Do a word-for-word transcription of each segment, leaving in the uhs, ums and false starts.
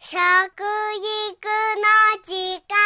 食育の時間。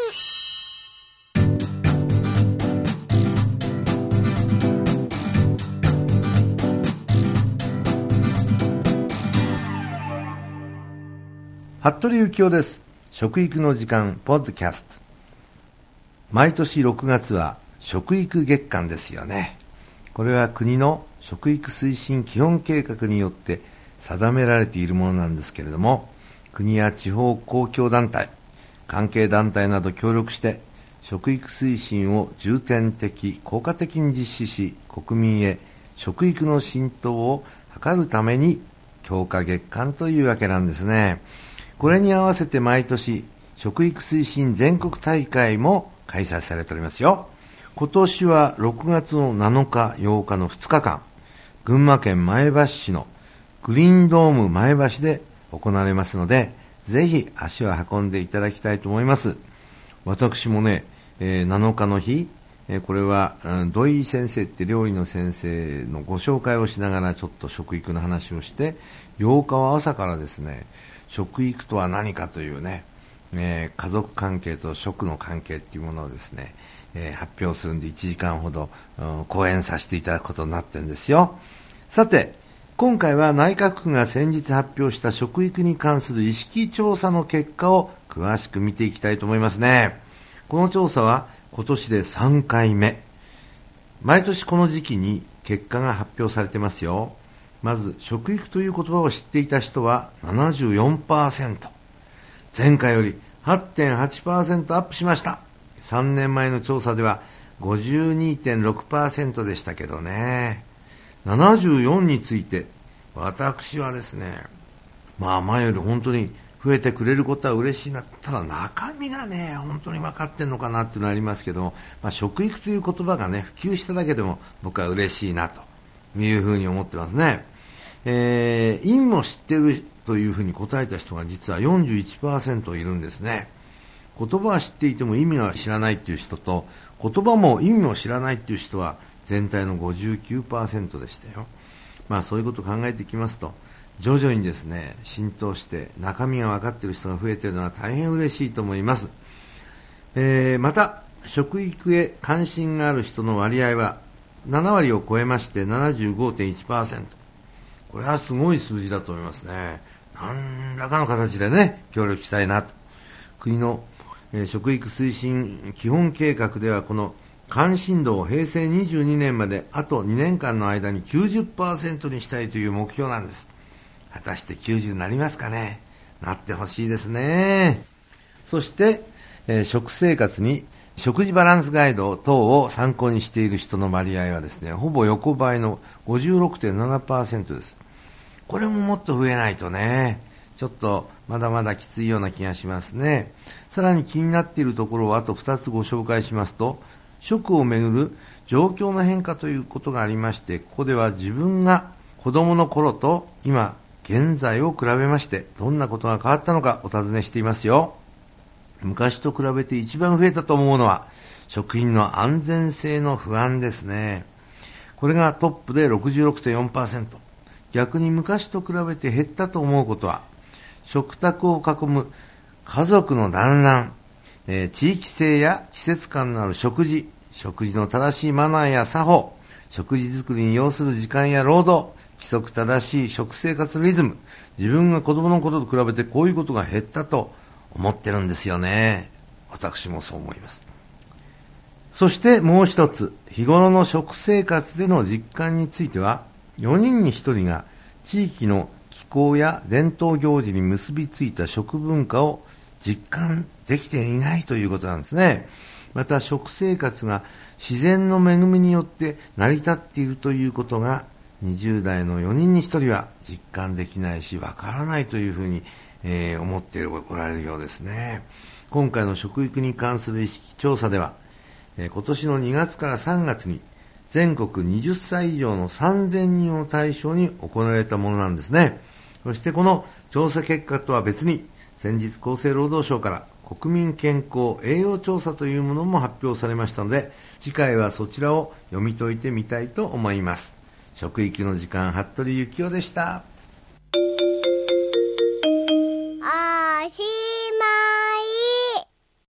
服部幸男です。食育の時間ポッドキャスト。毎年ろくがつは食育月間ですよね。これは国の食育推進基本計画によって定められているものなんですけれども、国や地方公共団体、関係団体など協力して食育推進を重点的、効果的に実施し、国民へ食育の浸透を図るために強化月間というわけなんですね。これに合わせて毎年食育推進全国大会も開催されておりますよ。今年はろくがつのなのかようかのふつかかん、群馬県前橋市のグリーンドーム前橋で行われますので、ぜひ足を運んでいただきたいと思います。私もね、えー、なのかの日、えー、これは、うん、土井先生って料理の先生のご紹介をしながらちょっと食育の話をして、ようかは朝からですね、食育とは何かというね、えー、家族関係と食の関係っていうものをですね、えー、発表するんでいちじかんほど、うん、講演させていただくことになってるんですよ。さて、今回は内閣府が先日発表した食育に関する意識調査の結果を詳しく見ていきたいと思いますね。この調査は今年でさんかいめ。毎年この時期に結果が発表されてますよ。まず食育という言葉を知っていた人は ななじゅうよんパーセント、前回より はちてんはちパーセント アップしました。さんねんまえの調査では ごじゅうにてんろくパーセント でしたけどね。ななじゅうよんについて私はですね、まあ前より本当に増えてくれることは嬉しいな。ただ中身がね、本当に分かってんのかなっていうのはありますけど、まあ、食育という言葉がね普及しただけでも僕は嬉しいなというふうに思ってますね。えー、意味も知っているというふうに答えた人が実は よんじゅういちパーセント いるんですね。言葉は知っていても意味は知らないっていう人と、言葉も意味も知らないっていう人は全体の ごじゅうきゅうパーセント でしたよ。まあそういうことを考えていきますと、徐々にですね浸透して中身が分かっている人が増えているのは大変嬉しいと思います。えー、また食育へ関心がある人の割合はななわりを超えまして ななじゅうごてんいちパーセント。 これはすごい数字だと思いますね。何らかの形でね協力したいなと。国の、えー、食育推進基本計画ではこの関心度を平成にじゅうにねんまであとにねんかんの間に きゅうじゅっパーセント にしたいという目標なんです。果たしてきゅうじゅうになりますかね。なってほしいですね。そして、えー、食生活に食事バランスガイド等を参考にしている人の割合はですね、ほぼ横ばいの ごじゅうろくてんななパーセント です。これももっと増えないとね、ちょっとまだまだきついような気がしますね。さらに気になっているところをあとふたつご紹介しますと、食をめぐる状況の変化ということがありまして、ここでは自分が子供の頃と今現在を比べましてどんなことが変わったのかお尋ねしていますよ。昔と比べて一番増えたと思うのは食品の安全性の不安ですね。これがトップで ろくじゅうろくてんよんパーセント。 逆に昔と比べて減ったと思うことは食卓を囲む家族の団らん、えー、地域性や季節感のある食事、食事の正しいマナーや作法、食事作りに要する時間や労働、規則正しい食生活リズム、自分が子供の頃と比べてこういうことが減ったと思ってるんですよね。私もそう思います。そしてもう一つ、日頃の食生活での実感についてはよにんにひとりが地域の気候や伝統行事に結びついた食文化を実感できていないということなんですね。また食生活が自然の恵みによって成り立っているということがにじゅうだいのよにんにひとりは実感できないしわからないというふうに、えー、思っておられるようですね。今回の食育に関する意識調査では、えー、今年のにがつからさんがつに全国はたち以上のさんぜんにんを対象に行われたものなんですね。そしてこの調査結果とは別に先日厚生労働省から国民健康栄養調査というものも発表されましたので、次回はそちらを読み解いてみたいと思います。食育の時間、服部幸男でした。